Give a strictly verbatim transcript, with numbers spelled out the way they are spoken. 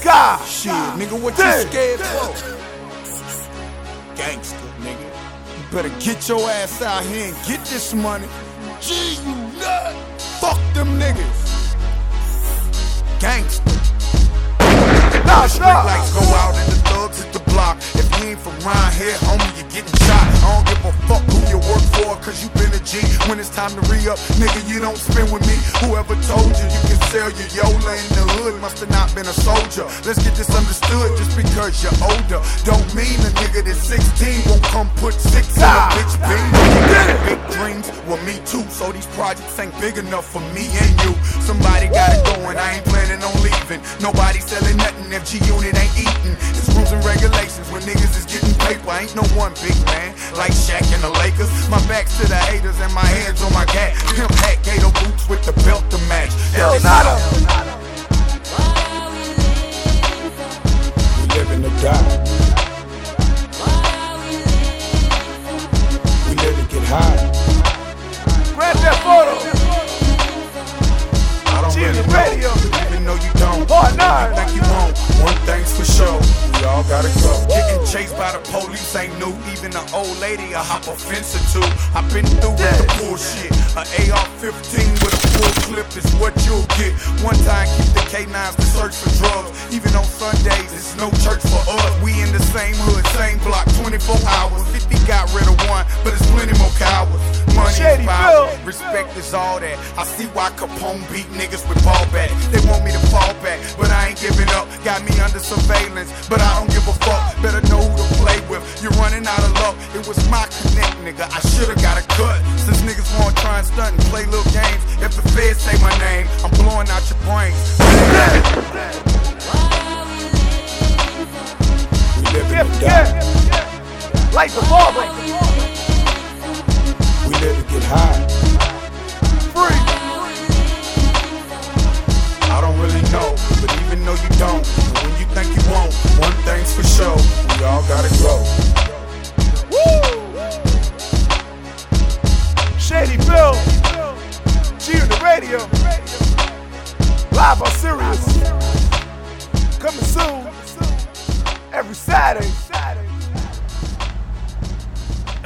God. Shit, nigga, what Damn. you scared for? Gangster, nigga. You better get your ass out here and get this money. Gee, you nut. Fuck them niggas. Gangster. Nah, Street nah. lights go out and the thugs hit the block. If you ain't from around here, homie, you're getting shot. I don't give a fuck who you work for, cause you been a G. When it's time to re-up, nigga, you don't spend with me. Whoever told you you can sell your Yola in the hood must have not been a soldier. Let's get this understood, just because you're older don't mean a nigga that's sixteen won't come put six in a bitch beam. Big dreams, well me too, so these projects ain't big enough for me and you. Somebody got it going, I ain't planning on leaving. Nobody selling nothing if G-Unit ain't eating. It's rules and regulations when niggas is getting paper. Ain't no one big man like Shaq and the Lakers. My back's to the haters and my hands on my gat. Pimp hat, gator boots with the belt to match. Yo, nada. We live in the die. We live to get high. Grab that photo. I don't G really the know, radio. even though you don't. Part nine. You think you won't. One thing's for sure. We all gotta go. Getting chased by the police ain't new. Even an old lady a hop a fence or two. I've been through with the bullshit. A A R fifteen with a full clip is what you'll get. One time keep the K nines to search for drugs. Even on Sundays, it's no church for us. We in the same hood, same block, twenty-four hours. fifty got rid of one, but it's plenty more cowards. Money Shady is power, Bill. respect is all that. I see why Capone beat niggas with ball bats. They want me to fall back, but I ain't giving up. Got me under surveillance, but I don't give a fuck. Better know who to play with. You're running out of luck. It was my connect, nigga. I should've got a cut. Since niggas wanna try and stunt and play little games, if the feds say my name, I'm blowing out your brains. We live in the Yeah, dark. like the barber. We live to get high. Free. I don't really know, but even though you don't, and when you think you won't, one thing's for sure, we all gotta go. Woo! Shady Bill. G on the radio. Live on Sirius. Coming soon. Every Saturday.